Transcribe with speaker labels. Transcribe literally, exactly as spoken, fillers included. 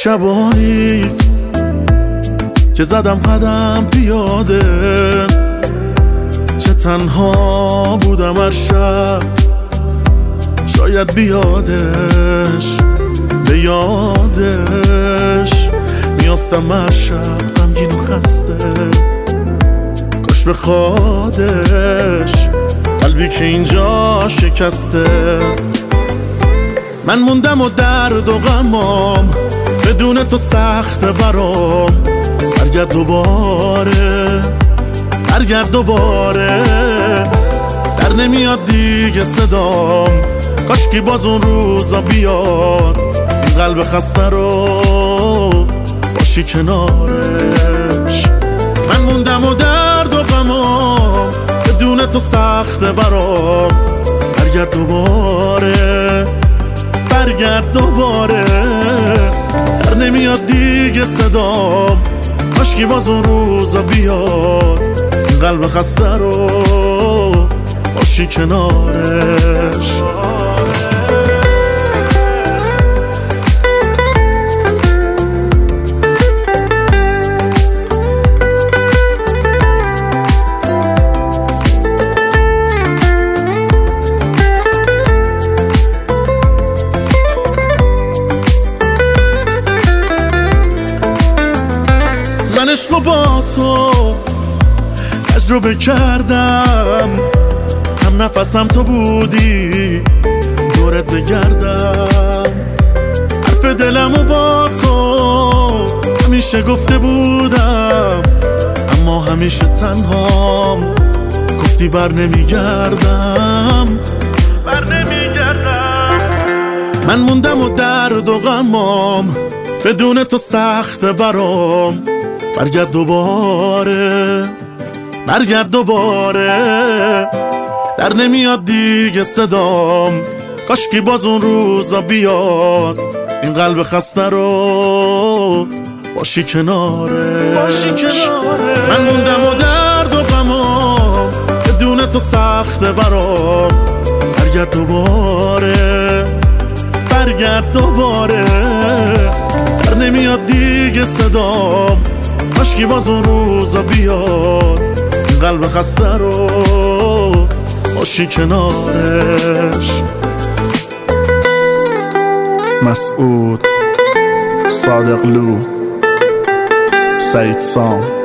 Speaker 1: شبایی که زدم قدم پیاده، چه تنها بودم هر شب، شاید بیادش به یادش میافتم هر شب غمگین و خسته، کاش بخوادش قلبی که اینجا شکسته. من موندم و درد و غمام بدون تو سخته برام، برگرد دوباره برگرد دوباره، در نمیاد دیگه صدام، کاشکی باز اون روزا بیاد، این قلب خسته رو باشی کنارش. من موندم و درد و غمام بدون تو سخته برام، برگرد دوباره برگرد دوباره، در نمیاد دیگه صدام، کاشکی باز اون روزا بیاد، این قلب خسته رو باشی کنارش. من عشقو با تو تجربه کردم، هم نفسم تو بودی دورت بگردم، حرف دلمو با تو همیشه گفته بودم، اما همیشه تنهام، گفتی بر نمیگردم بر نمیگردم. من موندم و درد و غمام بدون تو سخته برام، برگرد دوباره برگرد دوباره، در نمیاد دیگه صدام، کاشکی باز اون روزا بیاد، این قلب خسته رو باشی کناره باشی کناره. من موندم و درد و غمام بدون تو سخته برام، برگرد دوباره برگرد دوباره، در نمیاد دیگه صدام، کاشکی باز اون روزا بیاد، این قلب خسته رو باشی کنارش.
Speaker 2: مسعود صادقلو، سعید سام.